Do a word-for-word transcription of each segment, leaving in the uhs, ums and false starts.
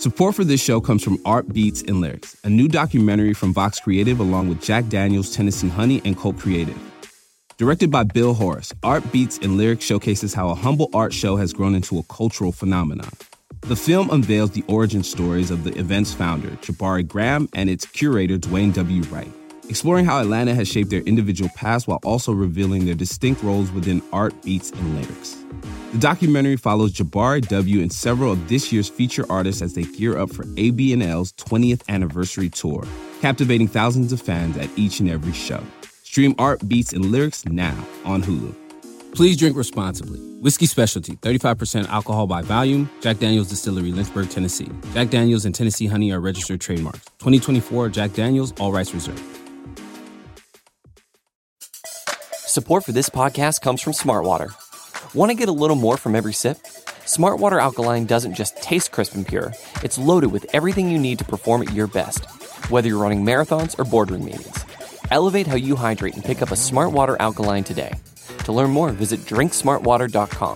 Support for this show comes from Art Beats and Lyrics, a new documentary from Vox Creative along with Jack Daniels, Tennessee Honey, and Cult Creative. Directed by Bill Horace, Art Beats and Lyrics showcases how a humble art show has grown into a cultural phenomenon. The film unveils the origin stories of the event's founder, Jabari Graham, and its curator, Dwayne W. Wright, exploring how Atlanta has shaped their individual past while also revealing their distinct roles within Art, Beats, and Lyrics. The documentary follows Jabari W. and several of this year's feature artists as they gear up for A B N L's twentieth anniversary tour, captivating thousands of fans at each and every show. Stream Art, Beats, and Lyrics now on Hulu. Please drink responsibly. Whiskey Specialty, thirty-five percent alcohol by volume. Jack Daniels Distillery, Lynchburg, Tennessee. Jack Daniels and Tennessee Honey are registered trademarks. twenty twenty-four Jack Daniels, all rights reserved. Support for this podcast comes from Smartwater. Want to get a little more from every sip? Smartwater Alkaline doesn't just taste crisp and pure. It's loaded with everything you need to perform at your best, whether you're running marathons or boardroom meetings. Elevate how you hydrate and pick up a Smartwater Alkaline today. To learn more, visit drink smart water dot com.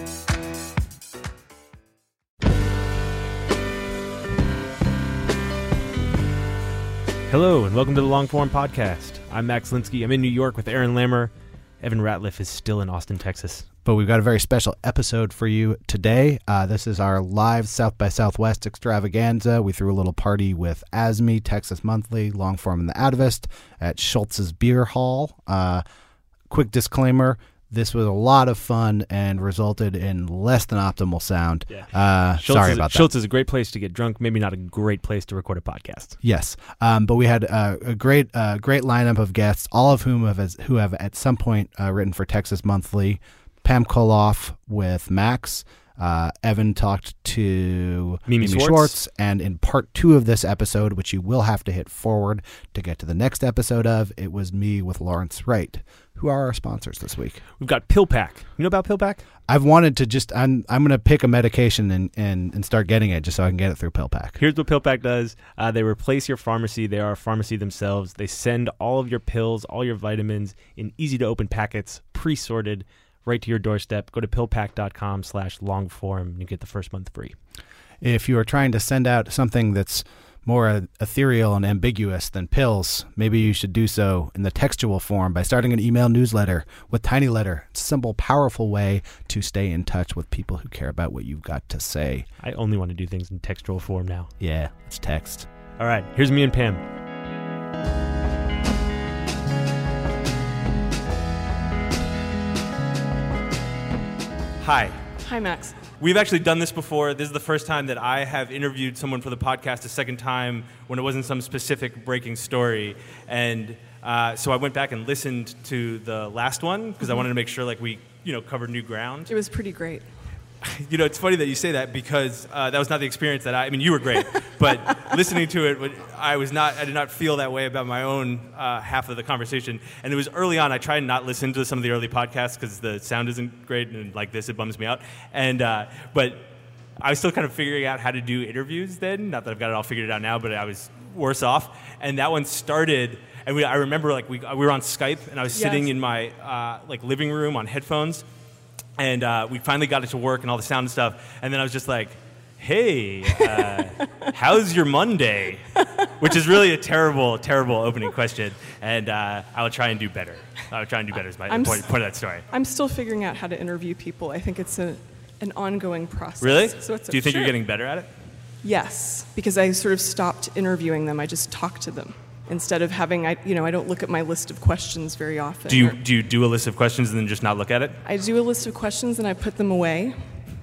Hello, and welcome to the Longform Podcast. I'm Max Linsky. I'm in New York with Aaron Lammer. Evan Ratliff is still in Austin, Texas. But we've got a very special episode for you today. Uh, this is our live South by Southwest extravaganza. We threw a little party with A S M E, Texas Monthly, Longform, and the Atavist at Schultz's Beer Hall. Uh, quick disclaimer, this was a lot of fun and resulted in less than optimal sound. Yeah. Uh, sorry is, about that. Schultz is a great place to get drunk, maybe not a great place to record a podcast. Yes, um, but we had uh, a great uh, great lineup of guests, all of whom have, who have at some point uh, written for Texas Monthly. Pam Koloff with Max. Uh, Evan talked to Mimi, Mimi Schwartz. Schwartz. And in part two of this episode, which you will have to hit forward to get to the next episode of, it was me with Lawrence Wright, who are our sponsors this week. We've got PillPack. You know about PillPack? I've wanted to just, I'm I'm going to pick a medication and, and, and start getting it just so I can get it through PillPack. Here's what PillPack does. Uh, they replace your pharmacy. They are a pharmacy themselves. They send all of your pills, all your vitamins in easy-to-open packets, pre-sorted, right to your doorstep. Go to pillpack.com slash longform and you get the first month free. If you are trying to send out something that's more ethereal and ambiguous than pills, maybe you should do so in the textual form by starting an email newsletter with Tiny Letter. It's a simple, powerful way to stay in touch with people who care about what you've got to say. I only want to do things in textual form now. Yeah, it's text. All right, here's me and Pam. Hi. Hi, Max. We've actually done this before. This is the first time that I have interviewed someone for the podcast, a second time when it wasn't some specific breaking story. And uh, so I went back and listened to the last one because mm-hmm. I wanted to make sure like we, you know, covered new ground. It was pretty great. You know, it's funny that you say that because uh, that was not the experience that I, I mean, you were great, but listening to it, I was not, I did not feel that way about my own uh, half of the conversation. And it was early on, I tried not listen to some of the early podcasts because the sound isn't great and like this, it bums me out. And, uh, but I was still kind of figuring out how to do interviews then. Not that I've got it all figured out now, but I was worse off. And that one started, and we, I remember like we, we were on Skype and I was yes. sitting in my uh, like living room on headphones. And uh, we finally got it to work and all the sound and stuff. And then I was just like, hey, uh, how's your Monday? Which is really a terrible, terrible opening question. And uh, I will try and do better. I will try and do better is my point, s- point of that story. I'm still figuring out how to interview people. I think it's a, an ongoing process. Really? So it's do you think sure. you're getting better at it? Yes, because I sort of stopped interviewing them. I just talk to them. Instead of having, I, you know, I don't look at my list of questions very often. Do you do you do a list of questions and then just not look at it? I do a list of questions and I put them away,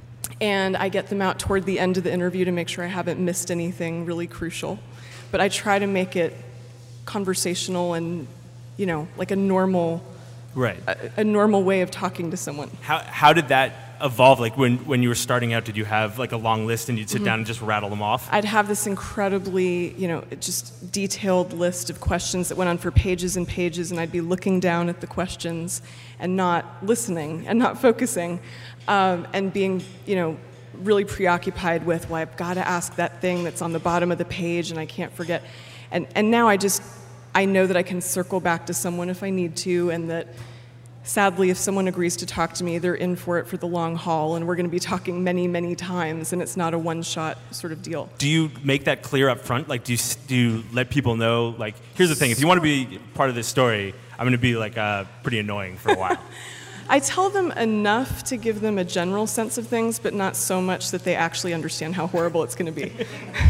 and I get them out toward the end of the interview to make sure I haven't missed anything really crucial. But I try to make it conversational and, you know, like a normal, right, a, a normal way of talking to someone. How how did that evolve? Like when, when you were starting out, did you have like a long list and you'd sit mm-hmm. down and just rattle them off? I'd have this incredibly, you know, just detailed list of questions that went on for pages and pages, and I'd be looking down at the questions and not listening and not focusing, um, and being, you know, really preoccupied with, well, I've got to ask that thing that's on the bottom of the page and I can't forget. And and now I just, I know that I can circle back to someone if I need to, and that sadly, if someone agrees to talk to me, they're in for it for the long haul, and we're going to be talking many, many times, and it's not a one-shot sort of deal. Do you make that clear up front? Like, do you, do you let people know, like, here's the thing, if you want to be part of this story, I'm going to be, like, uh, pretty annoying for a while. I tell them enough to give them a general sense of things, but not so much that they actually understand how horrible it's going to be.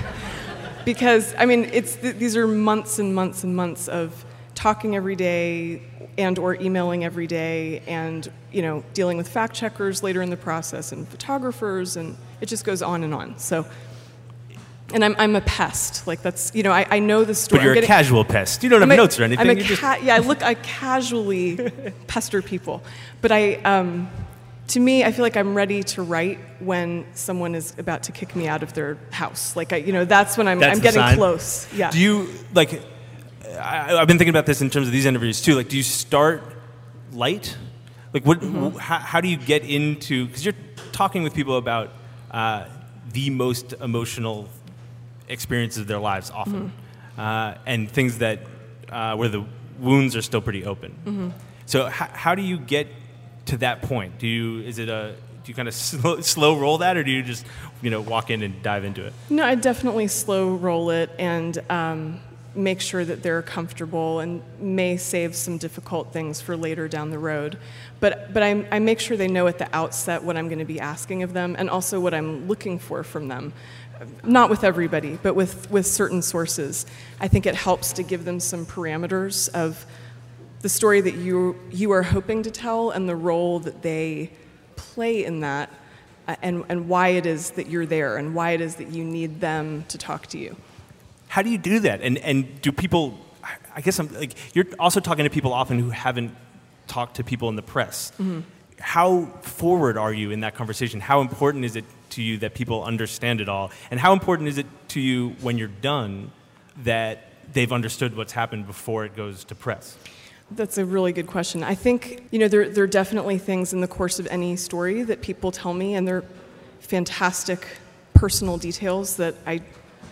Because, I mean, it's th- these are months and months and months of talking every day and or emailing every day and, you know, dealing with fact checkers later in the process and photographers, and it just goes on and on. So, and I'm I'm a pest. Like, that's, you know, I, I know the story. But you're getting, a casual pest. You don't have I'm a, notes or anything. I'm a you ca- just... Yeah, I look, I casually pester people. But I, um, to me, I feel like I'm ready to write when someone is about to kick me out of their house. Like, I, you know, that's when I'm, That's I'm the getting sign? close. Yeah. Do you, like, I, I've been thinking about this in terms of these interviews too. Like, do you start light? Like, what? Mm-hmm. How, how do you get into? Because you're talking with people about uh, the most emotional experiences of their lives, often, Mm-hmm. uh, and things that uh, where the wounds are still pretty open. Mm-hmm. So, h- how do you get to that point? Do you? Is it a? Do you kind of slow, slow roll that, or do you just, you know, walk in and dive into it? No, I definitely slow roll it and um, make sure that they're comfortable, and may save some difficult things for later down the road. But but I, I make sure they know at the outset what I'm going to be asking of them, and also what I'm looking for from them. Not with everybody, but with, with certain sources. I think it helps to give them some parameters of the story that you you are hoping to tell and the role that they play in that, uh, and, and why it is that you're there and why it is that you need them to talk to you. How do you do that? And and do people? I guess I'm like, you're also talking to people often who haven't talked to people in the press. Mm-hmm. How forward are you in that conversation? How important is it to you that people understand it all? And how important is it to you when you're done that they've understood what's happened before it goes to press? That's a really good question. I think, you know, there, there are definitely things in the course of any story that people tell me, and they're fantastic personal details that I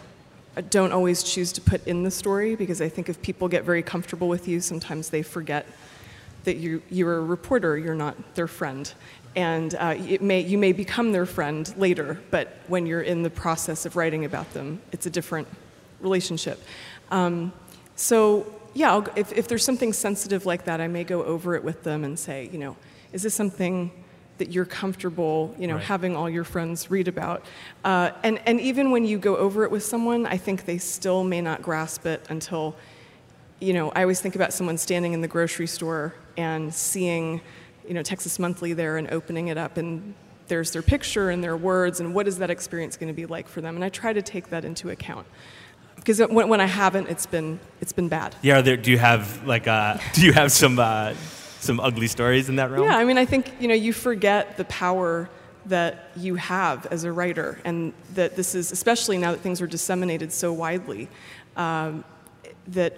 I don't always choose to put in the story, because I think if people get very comfortable with you, sometimes they forget that you, you're a reporter, you're not their friend. And uh, it may, you may become their friend later, but when you're in the process of writing about them, it's a different relationship. Um, so, yeah, I'll, if, if there's something sensitive like that, I may go over it with them and say, you know, is this something that you're comfortable, you know, right. having all your friends read about? Uh, and, and even when you go over it with someone, I think they still may not grasp it until, you know, I always think about someone standing in the grocery store and seeing, you know, Texas Monthly there and opening it up, and there's their picture and their words, and what is that experience going to be like for them? And I try to take that into account, because when, when I haven't, it's been it's been bad. Yeah, are there, do you have like uh, do you have some uh, some ugly stories in that realm? Yeah, I mean, I think, you know, you forget the power that you have as a writer, and that this is, especially now that things are disseminated so widely, um, that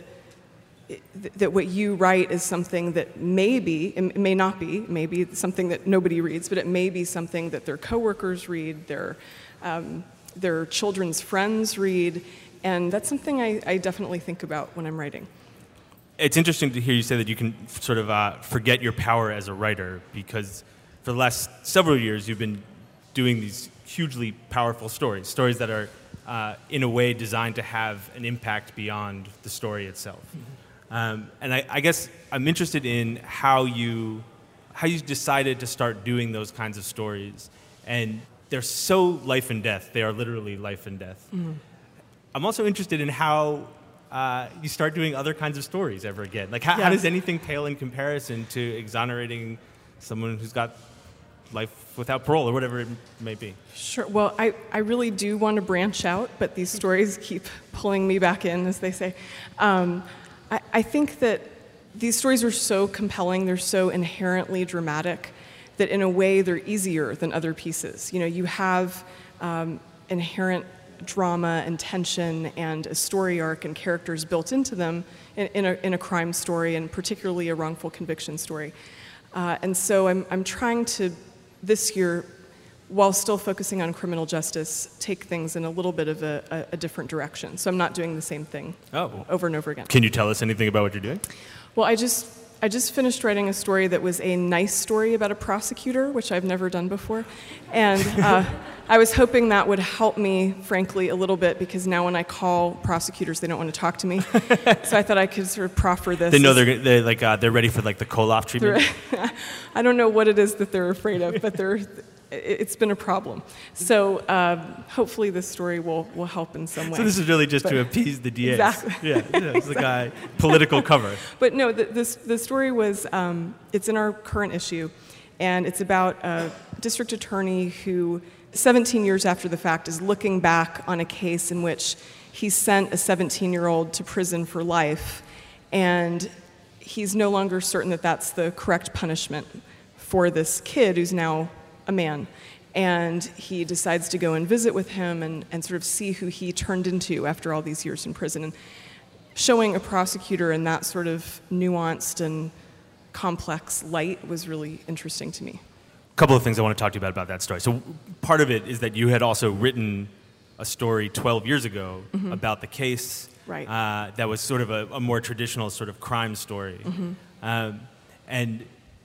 that what you write is something that maybe, it may not be, maybe something that nobody reads, but it may be something that their coworkers read, their um, their children's friends read, and that's something I, I definitely think about when I'm writing. It's interesting to hear you say that you can sort of uh, forget your power as a writer, because for the last several years you've been doing these hugely powerful stories, stories that are uh, in a way designed to have an impact beyond the story itself. Mm-hmm. Um, and I, I guess I'm interested in how you how you decided to start doing those kinds of stories. And they're so life and death. They are literally life and death. Mm-hmm. I'm also interested in how uh, you start doing other kinds of stories ever again. Like, how, yeah. how does anything pale in comparison to exonerating someone who's got life without parole or whatever it may be? Sure. Well, I, I really do want to branch out, but these stories keep pulling me back in, as they say. Um, I, I think that these stories are so compelling, they're so inherently dramatic, that in a way they're easier than other pieces. You know, you have um, inherent drama and tension and a story arc and characters built into them in, in, a, in a crime story, and particularly a wrongful conviction story. Uh, and so I'm, I'm trying to, this year, while still focusing on criminal justice, take things in a little bit of a, a, a different direction. So I'm not doing the same thing oh. over and over again. Can you tell us anything about what you're doing? Well, I just I just finished writing a story that was a nice story about a prosecutor, which I've never done before. And uh, I was hoping that would help me, frankly, a little bit, because now when I call prosecutors, they don't want to talk to me. So I thought I could sort of proffer this. They know they're, they're, like, uh, they're ready for like the Koloff treatment? I don't know what it is that they're afraid of, but they're... it's been a problem. So uh, hopefully this story will, will help in some way. So this is really just but, to appease the D As. Exactly. Yeah, yeah, it's like a political cover. But no, the, this, the story was, um, it's in our current issue, and it's about a district attorney who, seventeen years after the fact, is looking back on a case in which he sent a seventeen-year-old to prison for life, and he's no longer certain that that's the correct punishment for this kid who's now a man, and he decides to go and visit with him and, and sort of see who he turned into after all these years in prison. And showing a prosecutor in that sort of nuanced and complex light was really interesting to me. A couple of things I want to talk to you about about that story. So part of it is that you had also written a story twelve years ago mm-hmm. about the case right. uh, that was sort of a, a more traditional sort of crime story. Mm-hmm. Um, and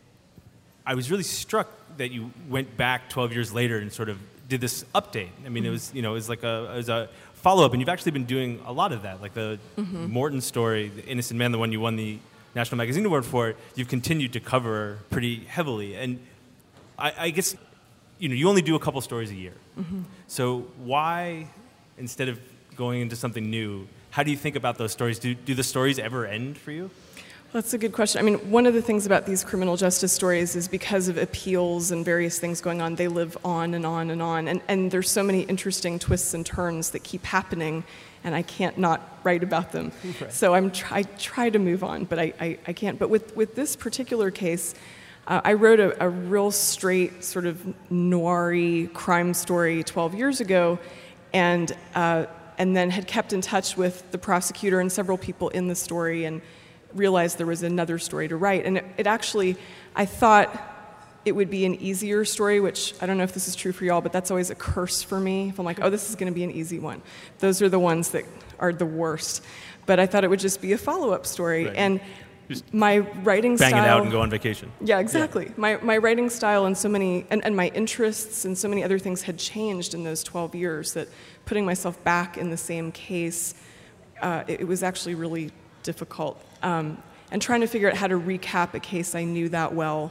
I was really struck that you went back twelve years later and sort of did this update. I mean, mm-hmm. it was, you know, it was like a, it was a follow-up, and you've actually been doing a lot of that, like the mm-hmm. Morton story, The Innocent Man, the one you won the National Magazine Award for, you've continued to cover pretty heavily. And I, I guess, you know, you only do a couple stories a year. Mm-hmm. So why, instead of going into something new, how do you think about those stories? Do, do the stories ever end for you? That's a good question. I mean, one of the things about these criminal justice stories is because of appeals and various things going on, they live on and on and on. And, and there's so many interesting twists and turns that keep happening, and I can't not write about them. Okay. So I'm try, I try to move on, but I, I, I can't. But with, with this particular case, uh, I wrote a, a real straight sort of noir-y crime story twelve years ago, and, uh, and then had kept in touch with the prosecutor and several people in the story, and realized there was another story to write. And it, it actually, I thought it would be an easier story, which I don't know if this is true for y'all, but that's always a curse for me. If I'm like, oh, this is going to be an easy one. Those are the ones that are the worst. But I thought it would just be a follow-up story. Right. And just my writing bang style... Bang it out and go on vacation. Yeah, exactly. Yeah. My my writing style and so many, and, and my interests and so many other things had changed in those twelve years that putting myself back in the same case, uh, it, it was actually really difficult. Um, and trying to figure out how to recap a case I knew that well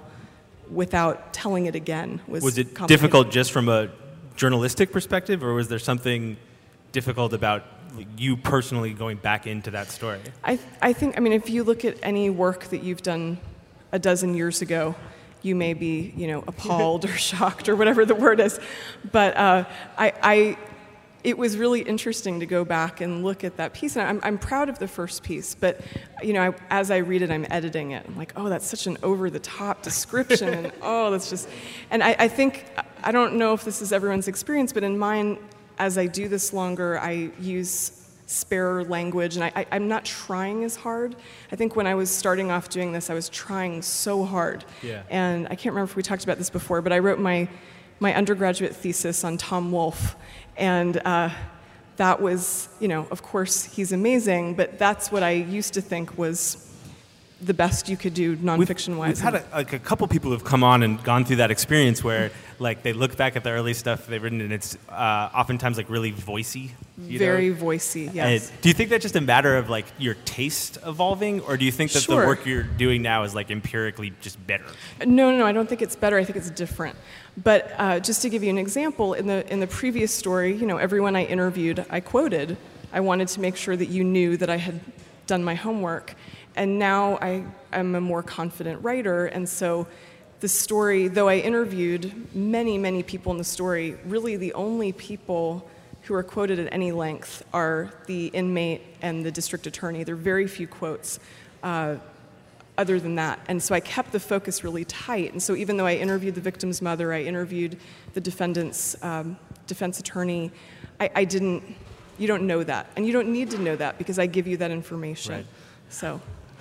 without telling it again was Was it difficult just from a journalistic perspective, or was there something difficult about you personally going back into that story? I, I think, I mean, if you look at any work that you've done a dozen years ago, you may be, you know, appalled or shocked or whatever the word is. But uh, I... I it was really interesting to go back and look at that piece. And I'm, I'm proud of the first piece, but you know, I, as I read it, I'm editing it. I'm like, oh, that's such an over-the-top description, and oh, that's just... And I, I think, I don't know if this is everyone's experience, but in mine, as I do this longer, I use spare language, and I, I, I'm not trying as hard. I think when I was starting off doing this, I was trying so hard. Yeah. And I can't remember if we talked about this before, but I wrote my my undergraduate thesis on Tom Wolfe, and uh, that was, you know, of course, he's amazing, but that's what I used to think was the best you could do nonfiction-wise. We've, we've had a, like a couple people who've come on and gone through that experience where, like, they look back at the early stuff they've written, and it's uh, oftentimes like really voicey. You Very know? voicey, yes. And do you think that's just a matter of like your taste evolving, or do you think that Sure. the work you're doing now is like empirically just better? No, no, no. I don't think it's better. I think it's different. But uh, just to give you an example, in the in the previous story, you know, everyone I interviewed, I quoted. I wanted to make sure that you knew that I had done my homework. And now I am a more confident writer, and so the story, though I interviewed many, many people in the story, really the only people who are quoted at any length are the inmate and the district attorney. There are very few quotes uh, other than that. And so I kept the focus really tight. And so even though I interviewed the victim's mother, I interviewed the defendant's um, defense attorney, I, I didn't, you don't know that. And you don't need to know that because I give you that information. Right. So...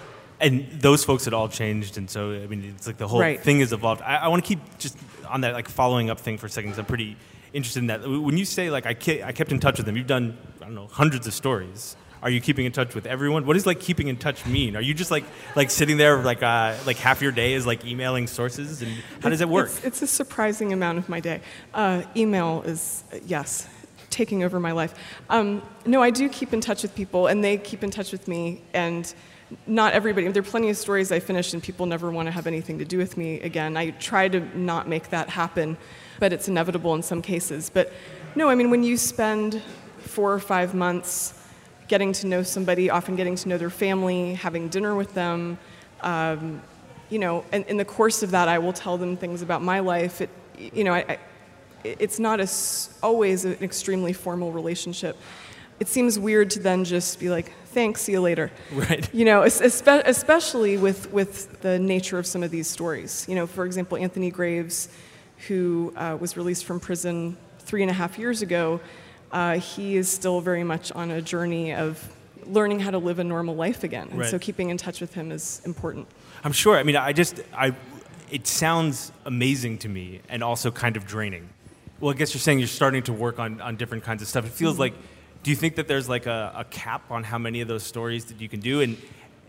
And those folks had all changed, and so, I mean, it's like the whole right. thing has evolved. I, I want to keep just on that, like, following up thing for a second, because I'm pretty interested in that. When you say, like, I, ke- I kept in touch with them, you've done, I don't know, hundreds of stories. are you keeping in touch with everyone? What does like keeping in touch mean? Are you just like like sitting there like uh, like half your day is like emailing sources, and how does it work? It's, it's a surprising amount of my day. Uh, email is uh, yes, taking over my life. Um, no, I do keep in touch with people, and they keep in touch with me, and not everybody. There are plenty of stories I finish, and people never want to have anything to do with me again. I try to not make that happen, but it's inevitable in some cases. But no, I mean, when you spend four or five months getting to know somebody, often getting to know their family, having dinner with them, um, you know, and in the course of that, I will tell them things about my life. It, you know, I, I, it's not a, always an extremely formal relationship. It seems weird to then just be like, thanks, see you later. Right. You know, espe- especially with, with the nature of some of these stories. You know, for example, Anthony Graves, who uh, was released from prison three and a half years ago, uh, he is still very much on a journey of learning how to live a normal life again. And right. so keeping in touch with him is important. I'm sure. I mean, I just, I, it sounds amazing to me and also kind of draining. Well, I guess you're saying you're starting to work on, on different kinds of stuff. It feels mm-hmm. like, do you think that there's like a, a cap on how many of those stories that you can do? And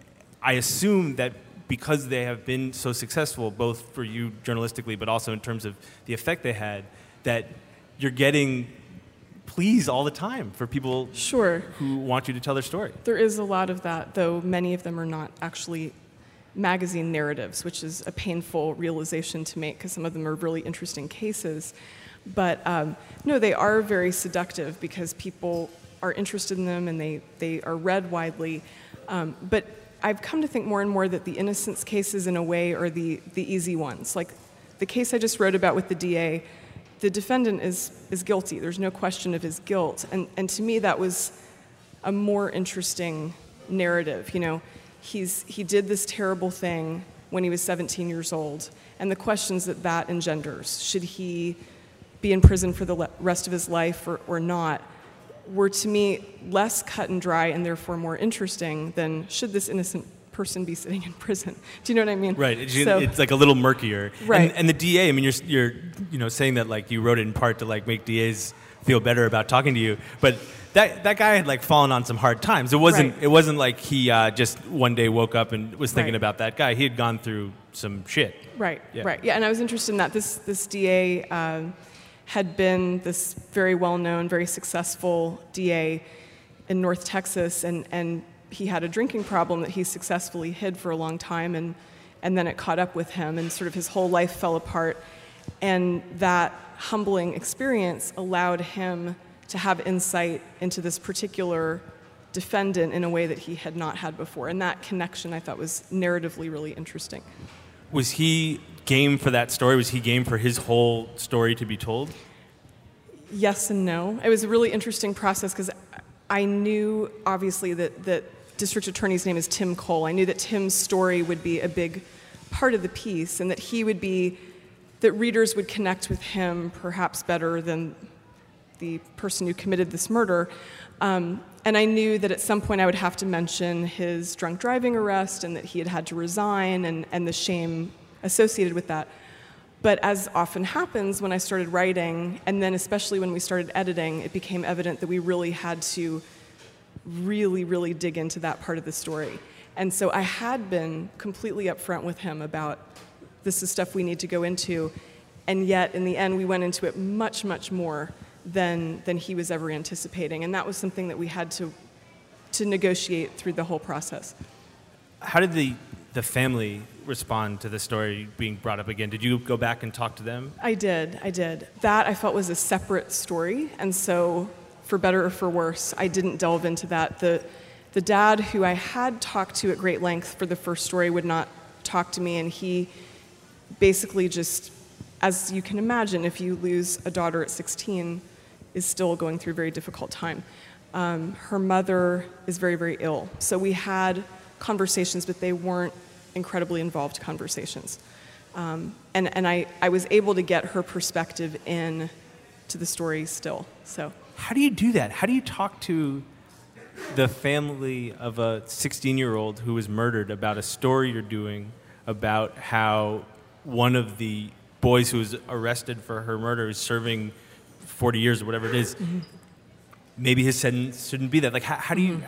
I assume that because they have been so successful, both for you journalistically, but also in terms of the effect they had, that you're getting pleas all the time for people sure. who want you to tell their story. There is a lot of that, though many of them are not actually magazine narratives, which is a painful realization to make because some of them are really interesting cases. But um, no, they are very seductive because people are interested in them and they, they are read widely. Um, but I've come to think more and more that the innocence cases, in a way, are the, the easy ones. Like the case I just wrote about with the D A, the defendant is, is guilty. There's no question of his guilt. And, and to me, that was a more interesting narrative. You know, he's, he did this terrible thing when he was seventeen years old, and the questions that that engenders. Should he be in prison for the le- rest of his life or, or not, were to me less cut and dry and therefore more interesting than should this innocent person be sitting in prison. Do you know what I mean? Right. It's, so, it's like a little murkier. Right. And, and the D A, I mean, you're you're you know saying that like you wrote it in part to like make D As feel better about talking to you, but that that guy had like fallen on some hard times. It wasn't right. it wasn't like he uh, just one day woke up and was thinking right. about that guy. He had gone through some shit. Right. Yeah. Right. Yeah. And I was interested in that. This this D A. Uh, had been this very well-known, very successful D A in North Texas, and, and he had a drinking problem that he successfully hid for a long time, and, and then it caught up with him, and sort of his whole life fell apart. And that humbling experience allowed him to have insight into this particular defendant in a way that he had not had before. And that connection, I thought, was narratively really interesting. Was he game for that story? Was he game for his whole story to be told? Yes and no. It was a really interesting process because I knew, obviously, that the district attorney's name is Tim Cole. I knew that Tim's story would be a big part of the piece and that he would be, that readers would connect with him perhaps better than the person who committed this murder. Um, and I knew that at some point I would have to mention his drunk driving arrest and that he had had to resign and, and the shame associated with that. But as often happens when I started writing, and then especially when we started editing, it became evident that we really had to really, really dig into that part of the story. And so I had been completely upfront with him about this is stuff we need to go into, and yet in the end we went into it much, much more than than he was ever anticipating. And that was something that we had to to negotiate through the whole process. How did the the family respond to the story being brought up again? Did you go back and talk to them? I did, I did. That I felt was a separate story, and so for better or for worse, I didn't delve into that. The the dad who I had talked to at great length for the first story would not talk to me, and he basically just, as you can imagine, if you lose a daughter at sixteen, is still going through a very difficult time. Um, her mother is very, very ill. So we had conversations, but they weren't incredibly involved conversations. Um, and and I, I was able to get her perspective in to the story still. So how do you do that? How do you talk to the family of a sixteen-year-old who was murdered about a story you're doing about how one of the boys who was arrested for her murder is serving forty years or whatever it is? Mm-hmm. Maybe his sentence shouldn't be that. Like, how, how do you... Mm-hmm.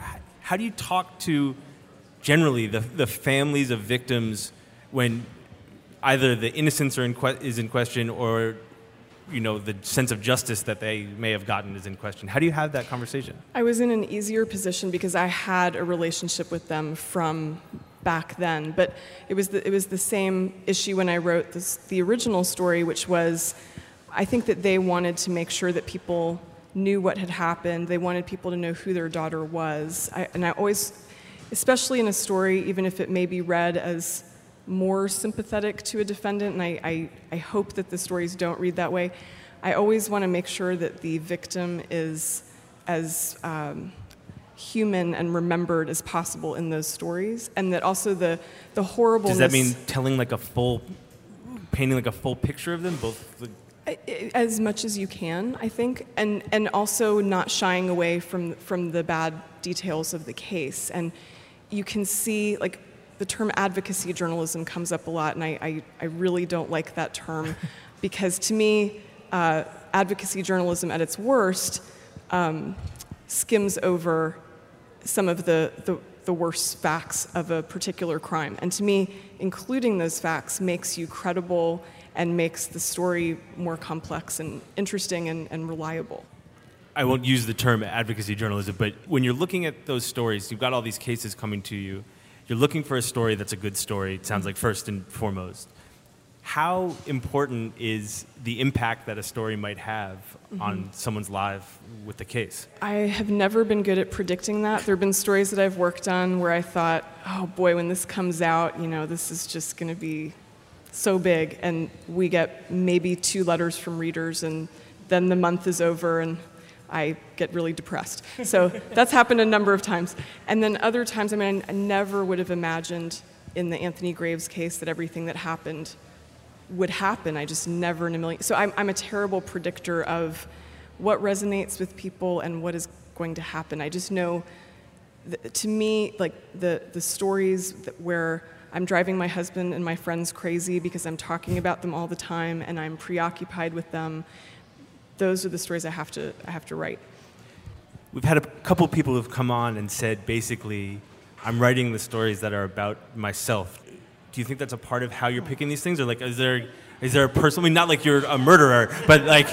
how do you talk to generally the the families of victims when either the innocence are in que- is in question or you know the sense of justice that they may have gotten is in question? How do you have that conversation? I was in an easier position because I had a relationship with them from back then, but it was the, it was the same issue when I wrote this, the original story, which was I think that they wanted to make sure that people knew what had happened. They wanted people to know who their daughter was. I, and I always, especially in a story, even if it may be read as more sympathetic to a defendant, and I, I, I hope that the stories don't read that way, I always want to make sure that the victim is as um, human and remembered as possible in those stories, and that also the, the horribleness... Does that mean telling like a full, painting like a full picture of them, both the... As much as you can, I think, and and also not shying away from from the bad details of the case. And you can see, like, the term advocacy journalism comes up a lot, and I, I, I really don't like that term because to me, uh, advocacy journalism at its worst um, skims over some of the, the, the worst facts of a particular crime. And to me, including those facts makes you credible and makes the story more complex and interesting and, and reliable. I won't use the term advocacy journalism, but when you're looking at those stories, you've got all these cases coming to you. You're looking for a story that's a good story, it sounds like, first and foremost. How important is the impact that a story might have mm-hmm. on someone's life with the case? I have never been good at predicting that. There have been stories that I've worked on where I thought, oh boy, when this comes out, you know, this is just going to be so big, and we get maybe two letters from readers, and then the month is over, and I get really depressed. So that's happened a number of times. And then other times, I mean, I never would have imagined in the Anthony Graves case that everything that happened would happen. I just never in a million. So I'm, I'm a terrible predictor of what resonates with people and what is going to happen. I just know, that, to me, like the, the stories that where I'm driving my husband and my friends crazy because I'm talking about them all the time and I'm preoccupied with them. Those are the stories I have to I have to write. We've had a couple people who've come on and said, basically, I'm writing the stories that are about myself. Do you think that's a part of how you're picking these things, or like, is there is there a personal? I mean, not like you're a murderer, but like,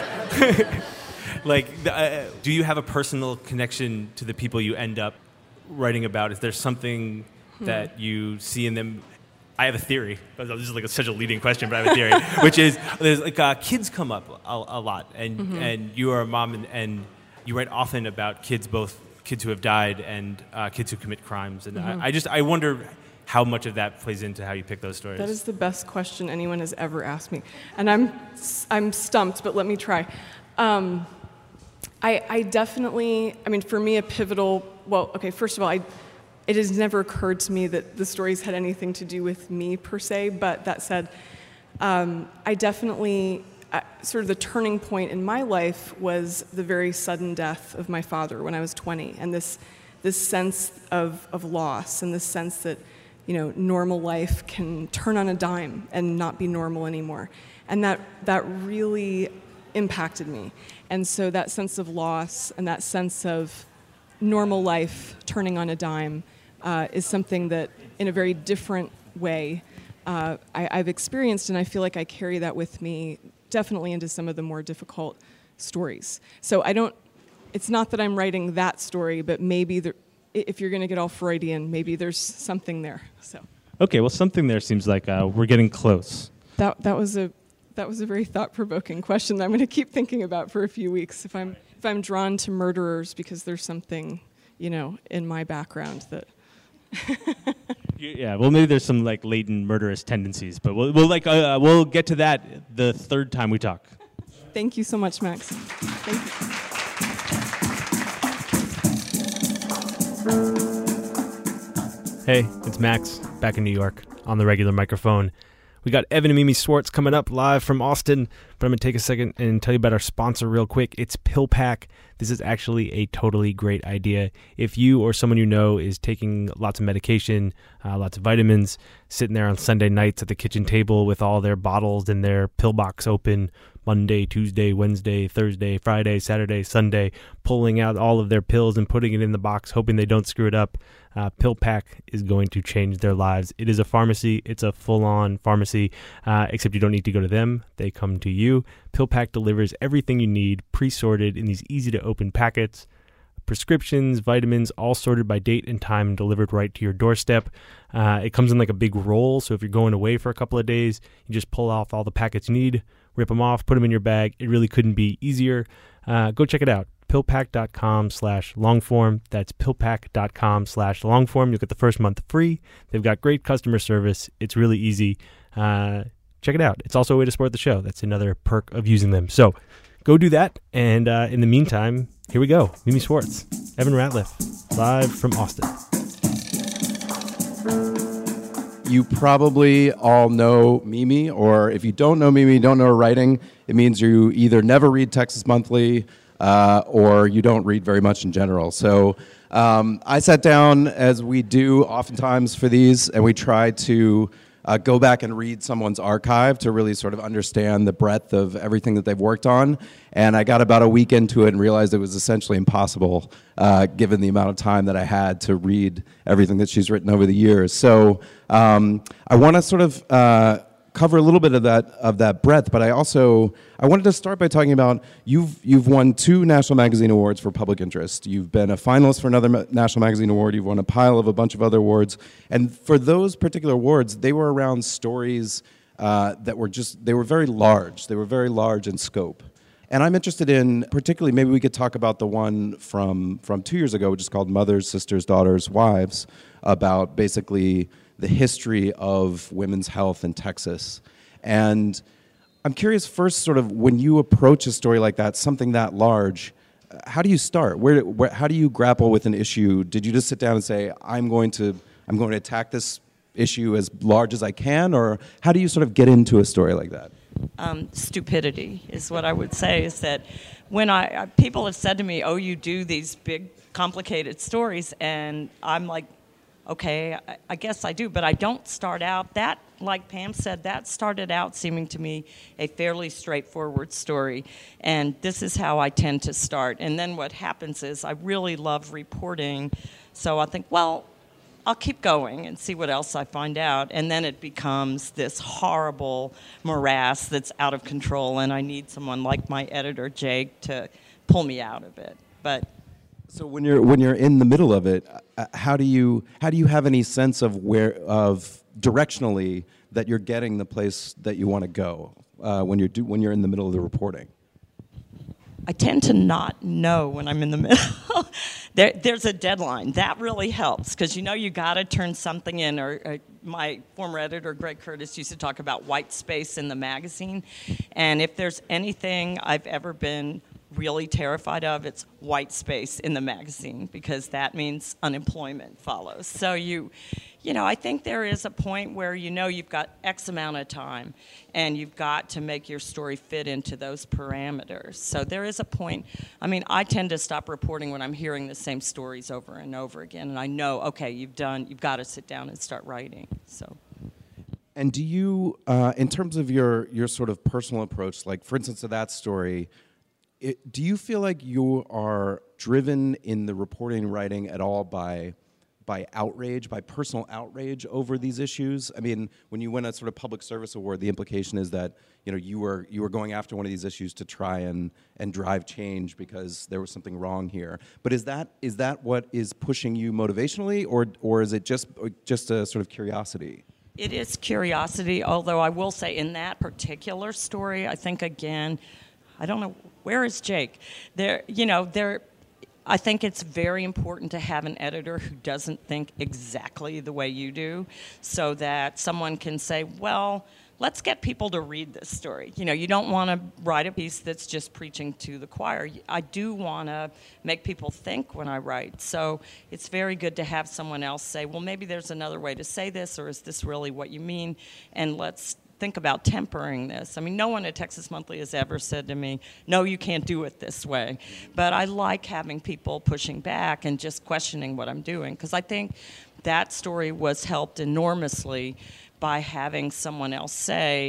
like, uh, do you have a personal connection to the people you end up writing about? Is there something hmm. that you see in them? I have a theory. This is like a, such a leading question, but I have a theory, which is there's like uh, kids come up a, a lot, and mm-hmm. and you are a mom, and, and you write often about kids, both kids who have died and uh, kids who commit crimes, and mm-hmm. I, I just I wonder how much of that plays into how you pick those stories. That is the best question anyone has ever asked me, and I'm I'm stumped, but let me try. Um, I I definitely, I mean, for me, a pivotal. Well, okay, first of all, I. It has never occurred to me that the stories had anything to do with me per se, but that said, um, I definitely, uh, sort of the turning point in my life was the very sudden death of my father when I was twenty, and this this sense of, of loss, and this sense that, you know, normal life can turn on a dime and not be normal anymore. And that that really impacted me. And so that sense of loss and that sense of normal life turning on a dime uh, is something that, in a very different way, uh, I, I've experienced, and I feel like I carry that with me definitely into some of the more difficult stories. So I don't, it's not that I'm writing that story, but maybe there, if you're going to get all Freudian, maybe there's something there. So. Okay, well, something there seems like uh, we're getting close. That that was a that was a very thought-provoking question that I'm going to keep thinking about for a few weeks. If I'm if I'm drawn to murderers because there's something, you know, in my background that. Yeah, well, maybe there's some like latent murderous tendencies, but we'll we'll like uh, we'll get to that the third time we talk. Thank you so much, Max. Thank you. Hey, it's Max back in New York on the regular microphone. We got Evan and Mimi Swartz coming up live from Austin, but I'm going to take a second and tell you about our sponsor real quick. It's PillPack. This is actually a totally great idea. If you or someone you know is taking lots of medication, uh, lots of vitamins, sitting there on Sunday nights at the kitchen table with all their bottles and their pill box open, Monday, Tuesday, Wednesday, Thursday, Friday, Saturday, Sunday, pulling out all of their pills and putting it in the box, hoping they don't screw it up. Uh, PillPack is going to change their lives. It is a pharmacy. It's a full-on pharmacy, uh, except you don't need to go to them. They come to you. PillPack delivers everything you need, pre-sorted in these easy-to-open packets. Prescriptions, vitamins, all sorted by date and time and delivered right to your doorstep. Uh, it comes in like a big roll, so if you're going away for a couple of days, you just pull off all the packets you need, rip them off, put them in your bag. It really couldn't be easier. Uh, go check it out. PillPack.com slash longform. That's PillPack.com slash longform. You'll get the first month free. They've got great customer service. It's really easy. Uh, check it out. It's also a way to support the show. That's another perk of using them. So go do that. And uh, in the meantime, here we go. Mimi Swartz, Evan Ratliff, live from Austin. You probably all know Mimi, or if you don't know Mimi, don't know her writing, it means you either never read Texas Monthly uh, or you don't read very much in general. So um, I sat down, as we do oftentimes for these, and we tried to Uh, go back and read someone's archive to really sort of understand the breadth of everything that they've worked on. And I got about a week into it and realized it was essentially impossible, uh, given the amount of time that I had to read everything that she's written over the years. So um, I want to sort of uh, cover a little bit of that of that breadth, but I also I wanted to start by talking about you've you've won two National Magazine Awards for public interest. You've been a finalist for another ma- National Magazine Award. You've won a pile of a bunch of other awards, and for those particular awards, they were around stories uh, that were just they were very large. They were very large in scope. And I'm interested in, particularly, maybe we could talk about the one from from two years ago, which is called Mothers, Sisters, Daughters, Wives, about basically the history of women's health in Texas. And I'm curious first, sort of, when you approach a story like that, something that large, how do you start? Where, where how do you grapple with an issue? Did you just sit down and say, I'm going to I'm going to attack this issue as large as I can, or how do you sort of get into a story like that? Um, stupidity is what I would say. Is that when I people have said to me, "Oh, you do these big, complicated stories," and I'm like, okay, I, I guess I do, but I don't start out that, like Pam said, that started out seeming to me a fairly straightforward story, and this is how I tend to start. And then what happens is I really love reporting, so I think, well, I'll keep going and see what else I find out, and then it becomes this horrible morass that's out of control, and I need someone like my editor, Jake, to pull me out of it. But so when you're when you're in the middle of it, uh, how do you how do you have any sense of where of directionally that you're getting the place that you want to go uh, when you're do, when you're in the middle of the reporting? I tend to not know when I'm in the middle. there, there's a deadline. That really helps because you know you got to turn something in. Or, or my former editor, Greg Curtis, used to talk about white space in the magazine. And if there's anything I've ever been really terrified of, it's white space in the magazine because that means unemployment follows. So you, you know, I think there is a point where you know you've got X amount of time and you've got to make your story fit into those parameters. So there is a point. I mean, I tend to stop reporting when I'm hearing the same stories over and over again, and I know, okay, you've done, you've got to sit down and start writing. So. And do you, uh, in terms of your your sort of personal approach, like for instance, to that story, It, do you feel like you are driven in the reporting and writing at all by by outrage, by personal outrage over these issues? I mean, when you win a sort of public service award, the implication is that you know you were you were going after one of these issues to try and and drive change because there was something wrong here. But is that is that what is pushing you motivationally, or or is it just just a sort of curiosity? It is curiosity, although I will say in that particular story, I think again, I don't know. Where is Jake? There, you know, there. I think it's very important to have an editor who doesn't think exactly the way you do, so that someone can say, "Well, let's get people to read this story." You know, you don't want to write a piece that's just preaching to the choir. I do want to make people think when I write, so it's very good to have someone else say, "Well, maybe there's another way to say this, or is this really what you mean?" And let's think about tempering this. I mean, no one at Texas Monthly has ever said to me, no, you can't do it this way. But I like having people pushing back and just questioning what I'm doing, because I think that story was helped enormously by having someone else say,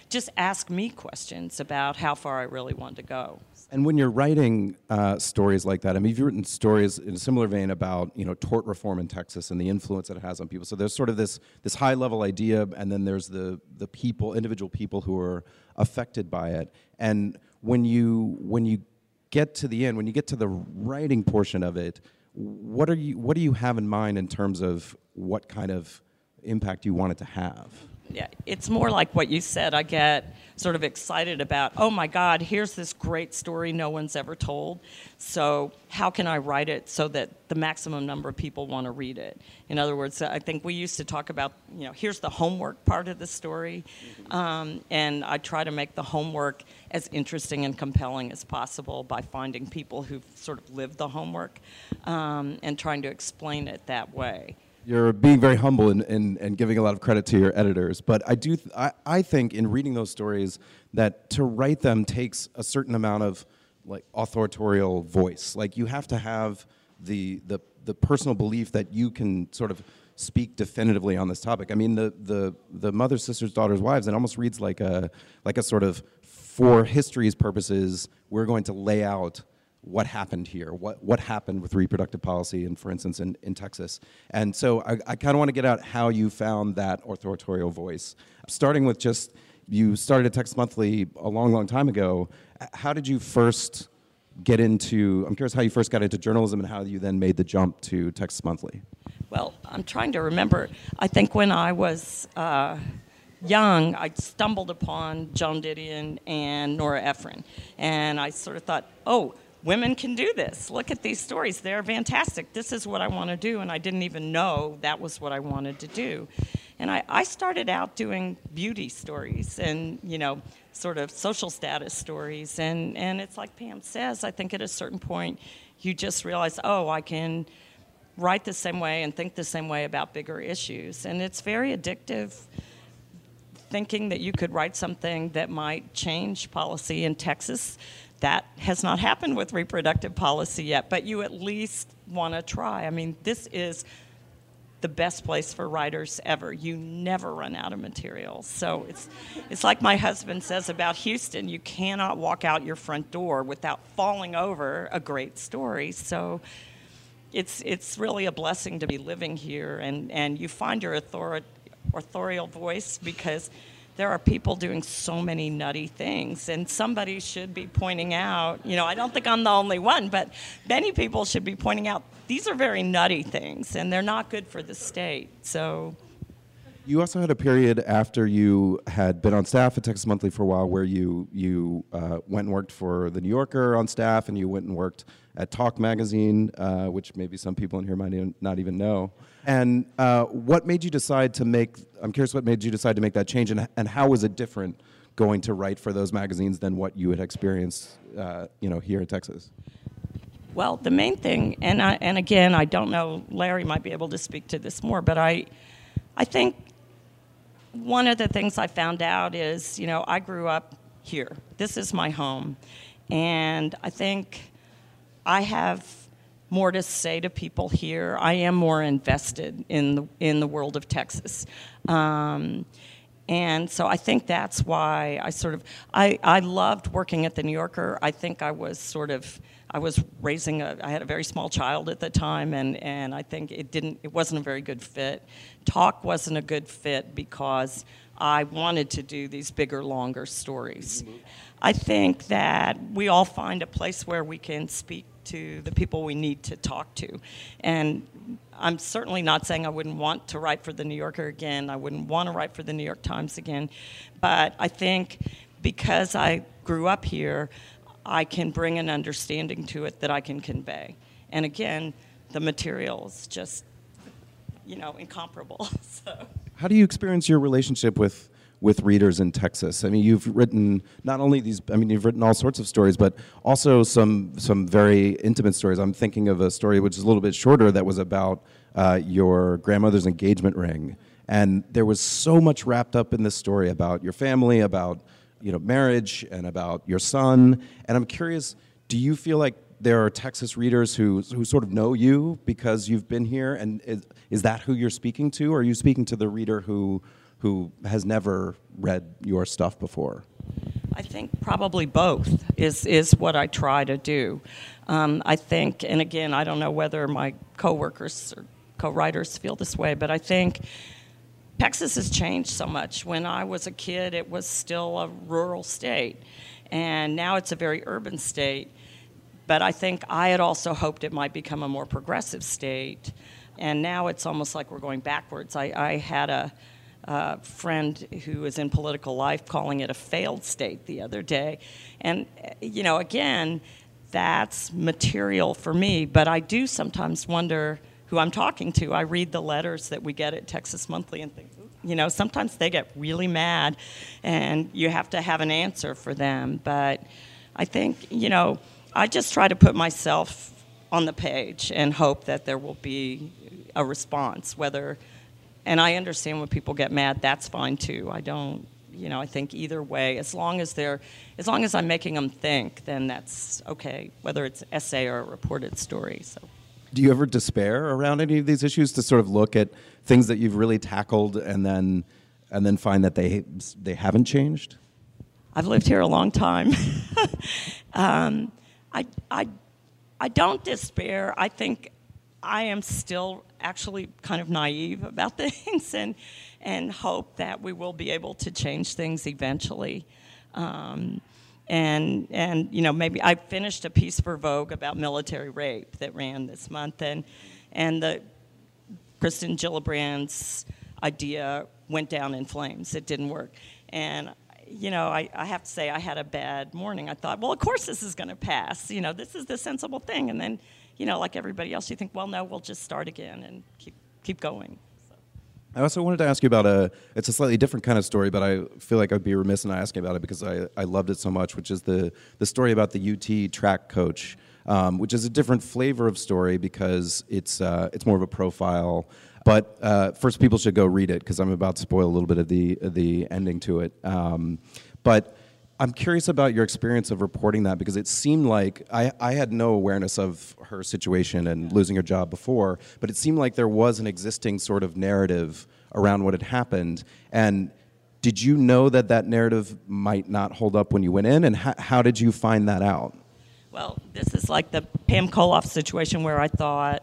just ask me questions about how far I really wanted to go. And when you're writing uh, stories like that, I mean, you've written stories in a similar vein about, you know, tort reform in Texas and the influence that it has on people. So there's sort of this this high level idea, and then there's the the people, individual people who are affected by it. And when you when you get to the end, when you get to the writing portion of it, what are you what do you have in mind in terms of what kind of impact you want it to have? Yeah, it's more like what you said. I get sort of excited about, oh my God, here's this great story no one's ever told. So how can I write it so that the maximum number of people want to read it? In other words, I think we used to talk about, you know, here's the homework part of the story. Um, and I try to make the homework as interesting and compelling as possible by finding people who've sort of lived the homework um, and trying to explain it that way. You're being very humble and, and, and giving a lot of credit to your editors, but I do th- I, I think in reading those stories that to write them takes a certain amount of like authorial voice. Like you have to have the the the personal belief that you can sort of speak definitively on this topic. I mean, the the the mothers, sisters, daughters, wives. It almost reads like a like a sort of, for history's purposes, we're going to lay out what happened here, what what happened with reproductive policy, and for instance, in, in Texas. And so I, I kind of want to get out how you found that authorial voice. Starting with just, you started at Texas Monthly a long, long time ago. How did you first get into, I'm curious how you first got into journalism and how you then made the jump to Texas Monthly. Well, I'm trying to remember. I think when I was uh, young, I stumbled upon Joan Didion and Nora Ephron. And I sort of thought, oh, women can do this. Look at these stories. They're fantastic. This is what I want to do. And I didn't even know that was what I wanted to do. And I, I started out doing beauty stories and, you know, sort of social status stories. And, and it's like Pam says, I think at a certain point you just realize, oh, I can write the same way and think the same way about bigger issues. And it's very addictive thinking that you could write something that might change policy in Texas. That has not happened with reproductive policy yet, but you at least want to try. I mean, this is the best place for writers ever. You never run out of material. So it's it's like my husband says about Houston, you cannot walk out your front door without falling over a great story. So it's it's really a blessing to be living here, and, and you find your author- authorial voice because there are people doing so many nutty things, and somebody should be pointing out, you know, I don't think I'm the only one, but many people should be pointing out these are very nutty things, and they're not good for the state. So, you also had a period after you had been on staff at Texas Monthly for a while where you you uh, went and worked for The New Yorker on staff, and you went and worked at Talk Magazine, uh, which maybe some people in here might even, not even know. And uh, what made you decide to make, I'm curious what made you decide to make that change, and, and how was it different going to write for those magazines than what you had experienced uh, you know, here in Texas? Well, the main thing, and I, and again, I don't know, Larry might be able to speak to this more, but I, I think one of the things I found out is, you know, I grew up here. This is my home. And I think I have more to say to people here. I am more invested in the, in the world of Texas. Um, and so I think that's why I sort of, I, I loved working at The New Yorker. I think I was sort of, I was raising a, I had a very small child at the time, and, and I think it didn't, it wasn't a very good fit. Talk wasn't a good fit because I wanted to do these bigger, longer stories. I think that we all find a place where we can speak to the people we need to talk to. And I'm certainly not saying I wouldn't want to write for The New Yorker again. I wouldn't want to write for The New York Times again. But I think because I grew up here, I can bring an understanding to it that I can convey. And again, the material is just, you know, incomparable. So. How do you experience your relationship with with readers in Texas? I mean, you've written not only these, I mean, you've written all sorts of stories, but also some some very intimate stories. I'm thinking of a story which is a little bit shorter that was about uh, your grandmother's engagement ring. And there was so much wrapped up in this story about your family, about, you know, marriage, and about your son. And I'm curious, do you feel like there are Texas readers who who sort of know you because you've been here? And is, is that who you're speaking to? Or are you speaking to the reader who who has never read your stuff before? I think probably both is, is what I try to do. Um, I think, and again, I don't know whether my coworkers or co-writers feel this way, but I think Texas has changed so much. When I was a kid, it was still a rural state, and now it's a very urban state. But I think I had also hoped it might become a more progressive state, and now it's almost like we're going backwards. I, I had a uh, friend who is in political life calling it a failed state the other day. And, you know, again, that's material for me, but I do sometimes wonder who I'm talking to. I read the letters that we get at Texas Monthly and think, you know, sometimes they get really mad, and you have to have an answer for them. But I think, you know, I just try to put myself on the page and hope that there will be a response, whether, and I understand when people get mad, that's fine too. I don't, you know, I think either way, as long as they're, as long as I'm making them think, then that's okay, whether it's essay or a reported story, so. Do you ever despair around any of these issues, to sort of look at things that you've really tackled and then and then find that they they haven't changed? I've lived here a long time. um, I, I, I don't despair. I think I am still actually kind of naive about things, and and hope that we will be able to change things eventually. Um, And, and you know, maybe I finished a piece for Vogue about military rape that ran this month, and and the Kristen Gillibrand's idea went down in flames. It didn't work. And, you know, I, I have to say I had a bad morning. I thought, well, of course this is going to pass. You know, this is the sensible thing. And then, you know, like everybody else, you think, well, no, we'll just start again and keep keep going. I also wanted to ask you about a, it's a slightly different kind of story, but I feel like I'd be remiss in asking about it because I, I loved it so much, which is the, the story about the U T track coach, um, which is a different flavor of story because it's, uh, it's more of a profile. But uh, first, people should go read it because I'm about to spoil a little bit of the, of the ending to it. Um, but I'm curious about your experience of reporting that, because it seemed like I, I had no awareness of her situation and losing her job before, but it seemed like there was an existing sort of narrative around what had happened. And did you know that that narrative might not hold up when you went in, and how, how did you find that out? Well, this is like the Pam Koloff situation where I thought,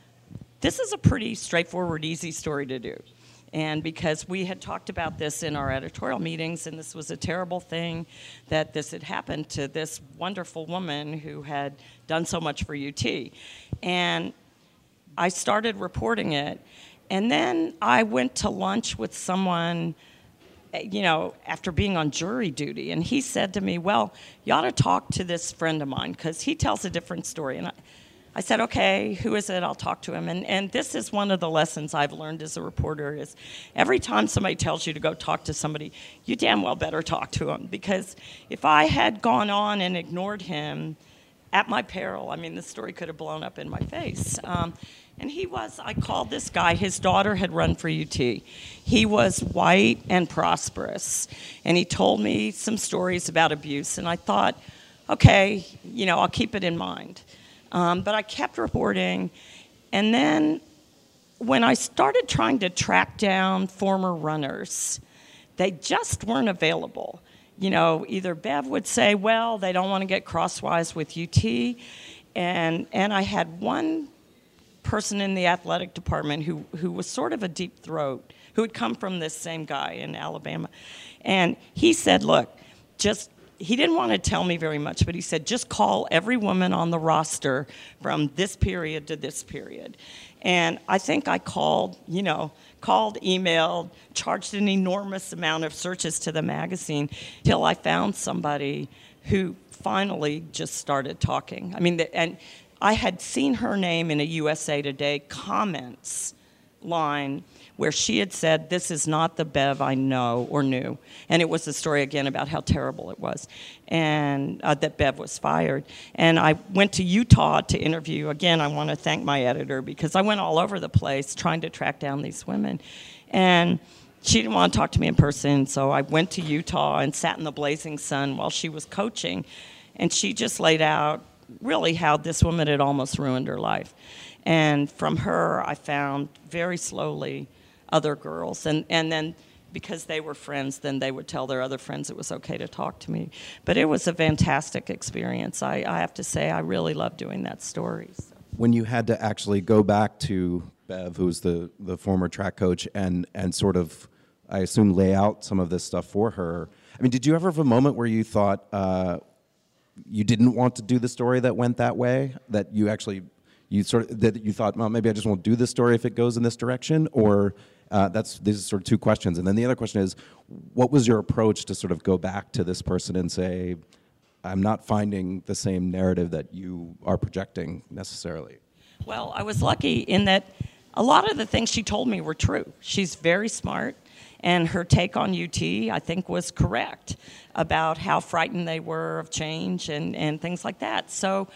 this is a pretty straightforward, easy story to do. And because we had talked about this in our editorial meetings, and this was a terrible thing that this had happened to this wonderful woman who had done so much for U T. And I started reporting it, and then I went to lunch with someone, you know, after being on jury duty, and he said to me, well, you ought to talk to this friend of mine because he tells a different story. And I, I said, okay, who is it? I'll talk to him. And, and this is one of the lessons I've learned as a reporter is every time somebody tells you to go talk to somebody, you damn well better talk to him. Because if I had gone on and ignored him at my peril, I mean, the story could have blown up in my face. Um, and he was, I called this guy, his daughter had run for U T. He was white and prosperous. And he told me some stories about abuse. And I thought, okay, you know, I'll keep it in mind. Um, but I kept reporting, and then when I started trying to track down former runners, they just weren't available. You know, either Bev would say, well, they don't want to get crosswise with U T, and and I had one person in the athletic department who, who was sort of a deep throat, who had come from this same guy in Alabama, and he said, look, just he didn't want to tell me very much, but he said, just call every woman on the roster from this period to this period. And I think I called, you know, called, emailed, charged an enormous amount of searches to the magazine till I found somebody who finally just started talking. I mean, the, and I had seen her name in a U S A Today comments line where she had said, this is not the Bev I know or knew. And it was a story, again, about how terrible it was, and uh, that Bev was fired. And I went to Utah to interview. Again, I want to thank my editor, because I went all over the place trying to track down these women. And she didn't want to talk to me in person, so I went to Utah and sat in the blazing sun while she was coaching. And she just laid out really how this woman had almost ruined her life. And from her, I found very slowly other girls. And, and then because they were friends, then they would tell their other friends it was okay to talk to me. But it was a fantastic experience. I, I have to say, I really loved doing that story. So. When you had to actually go back to Bev, who's the, the former track coach, and, and sort of, I assume, lay out some of this stuff for her, I mean, did you ever have a moment where you thought uh, you didn't want to do the story that went that way, that you actually, you sort of, that you thought, well, maybe I just won't do this story if it goes in this direction, or uh, that's, these are sort of two questions. And then the other question is, what was your approach to sort of go back to this person and say, I'm not finding the same narrative that you are projecting necessarily? Well, I was lucky in that a lot of the things she told me were true. She's very smart, and her take on U T, I think, was correct about how frightened they were of change and, and things like that. So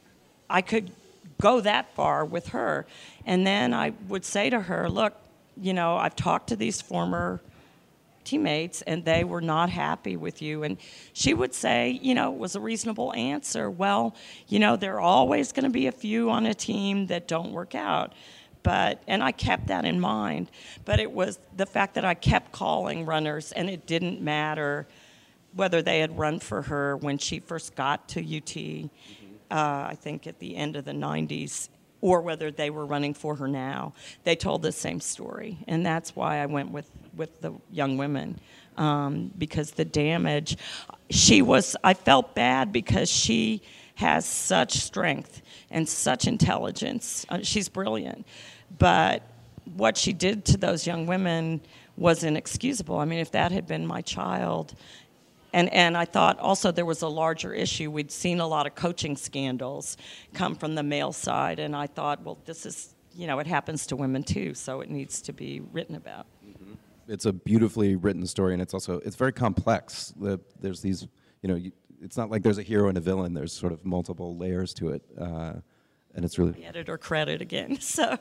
I could go that far with her. And then I would say to her, look, you know, I've talked to these former teammates, and they were not happy with you. And she would say, you know, it was a reasonable answer. Well, you know, there are always going to be a few on a team that don't work out. But, and I kept that in mind. But it was the fact that I kept calling runners, and it didn't matter whether they had run for her when she first got to U T, uh, I think at the end of the nineties, or whether they were running for her now. They told the same story, and that's why I went with, with the young women, um, because the damage, she was, I felt bad because she has such strength and such intelligence. Uh, she's brilliant, but what she did to those young women was inexcusable. I mean, if that had been my child, And and I thought also there was a larger issue. We'd seen a lot of coaching scandals come from the male side, and I thought, well, this is, you know, it happens to women too, so it needs to be written about. Mm-hmm. It's a beautifully written story, and it's also, it's very complex. The, there's these, you know, you, it's not like there's a hero and a villain. There's sort of multiple layers to it, uh, and it's really... Editor credit again, so...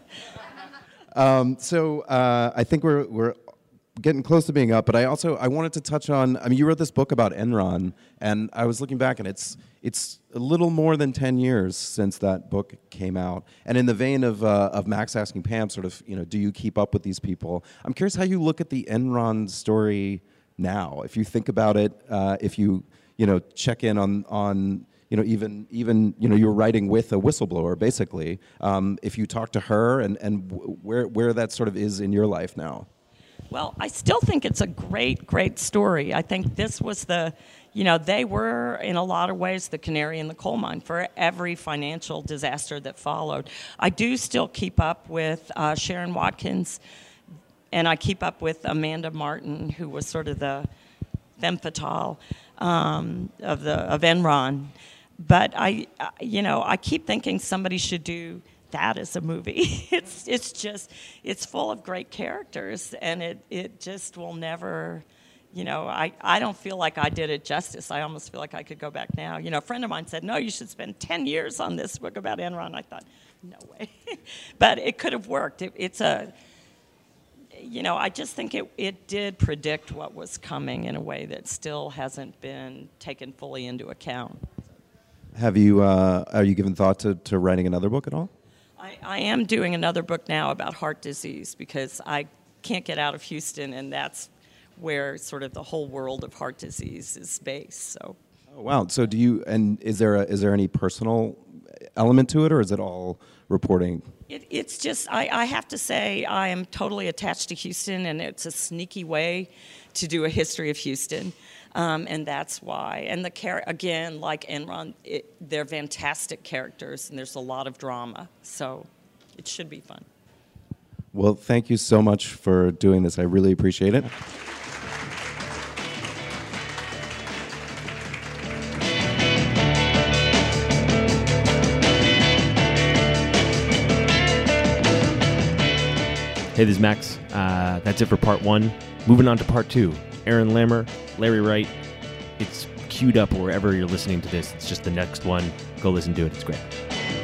Um, so uh, I think we're we're getting close to being up, but I also I wanted to touch on. I mean, you wrote this book about Enron, and I was looking back, and it's it's a little more than ten years since that book came out. And in the vein of uh, of Max asking Pam, sort of, you know, do you keep up with these people? I'm curious how you look at the Enron story now. If you think about it, uh, if you you know check in on on. You know, even even you know, you're writing with a whistleblower, basically. Um, if you talk to her, and and w- where where that sort of is in your life now. Well, I still think it's a great, great story. I think this was the, you know, they were in a lot of ways the canary in the coal mine for every financial disaster that followed. I do still keep up with uh, Sharon Watkins, and I keep up with Amanda Martin, who was sort of the femme fatale um, of the of Enron. But I, you know, I keep thinking somebody should do that as a movie. It's it's just, it's full of great characters, and it, it just will never, you know, I, I don't feel like I did it justice. I almost feel like I could go back now. You know, a friend of mine said, no, you should spend ten years on this book about Enron. I thought, no way. But it could have worked. It, it's a, you know, I just think it, it did predict what was coming in a way that still hasn't been taken fully into account. Have you, uh, are you given thought to, to writing another book at all? I, I am doing another book now about heart disease because I can't get out of Houston, and that's where sort of the whole world of heart disease is based. So. Oh, wow. So do you, and is there a, is there any personal element to it, or is it all reporting? It, it's just, I, I have to say, I am totally attached to Houston, and it's a sneaky way to do a history of Houston. Um, and that's why. And the char- again, like Enron, it, they're fantastic characters, and there's a lot of drama. So it should be fun. Well, thank you so much for doing this. I really appreciate it. Hey, this is Max. Uh, that's it for part one. Moving on to part two. Aaron Lammer, Larry Wright. It's queued up wherever you're listening to this. It's just the next one. Go listen to it. It's great.